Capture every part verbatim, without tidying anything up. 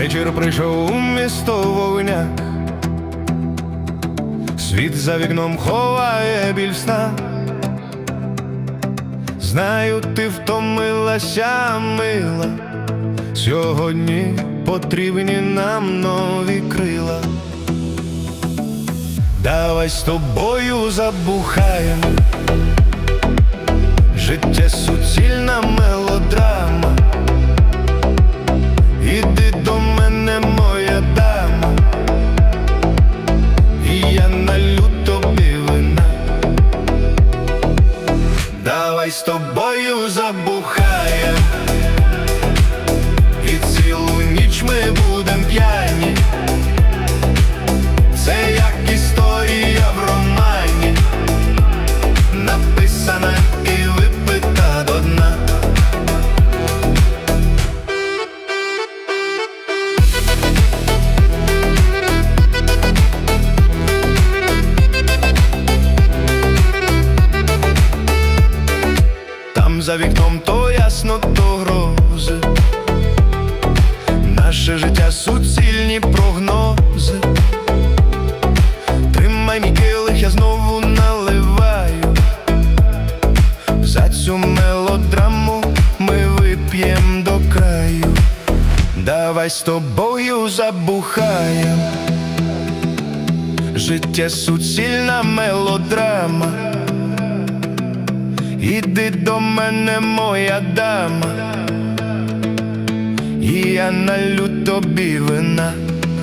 Вечір прийшов у місто вогня, світ за вікном ховає біль сна. Знаю, ти втомилася, мила, сьогодні потрібні нам нові крила. Давай з тобою забухаєм, життя суцільна мелодрама. Іди до мене, моя дама, і я налью тобі вина. Давай з тобою забухаєм, і цілу ніч ми будем п'яні. Це як історія в романі, написана і випита до дна. Там за вікном то ясно, то грози, наше життя суцільні прогнози. Тримай мій келих, я знову наливаю, за цю мелодраму ми вип'єм до краю. Давай з тобою забухаєм, життя суцільна мелодрама. Іди до мене, моя дама, і я налью тобі вина.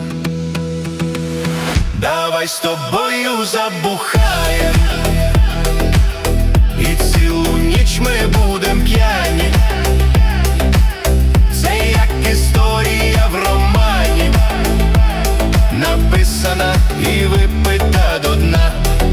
Давай з тобою забухаєм, і цілу ніч ми будем п'яні. Це як історія в романі, написана і випита до дна.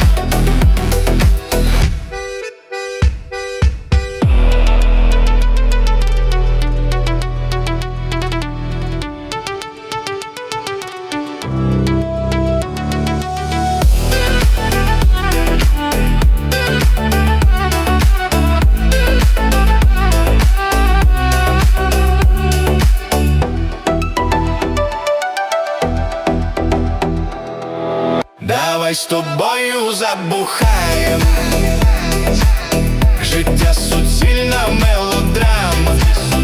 Давай з тобою забухаєм, життя суцільна мелодрама.